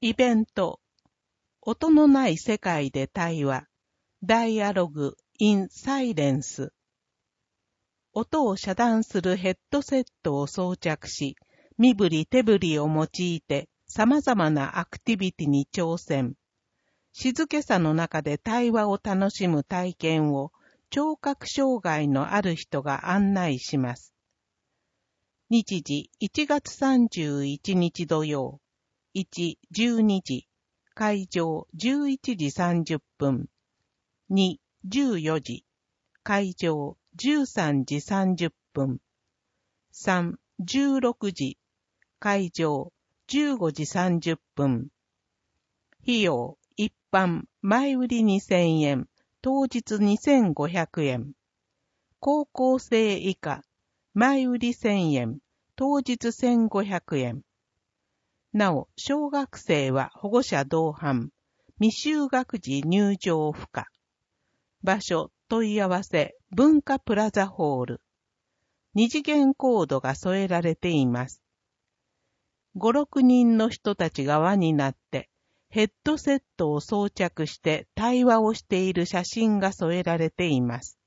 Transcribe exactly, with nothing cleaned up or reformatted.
イベント、音のない世界で対話、Dialogue in Silence。音を遮断するヘッドセットを装着し、身振り手振りを用いて様々なアクティビティに挑戦。静けさの中で対話を楽しむ体験を聴覚障害のある人が案内します。日時いちがつさんじゅういちにち土曜、いち、じゅうにじ、会場じゅういちじさんじゅっぷん、に、じゅうよじ、会場じゅうさんじさんじゅっぷん、さん、じゅうろくじ、会場じゅうごじさんじゅっぷん。費用、一般、前売りにせんえん、当日にせんごひゃくえん。高校生以下、前売りせんえん、当日せんごひゃくえん。なお、小学生は保護者同伴、未就学児入場不可。場所、問い合わせ、文化プラザホール。二次元コードが添えられています。ご、ろくにんの人たちが輪になって、ヘッドセットを装着して対話をしている写真が添えられています。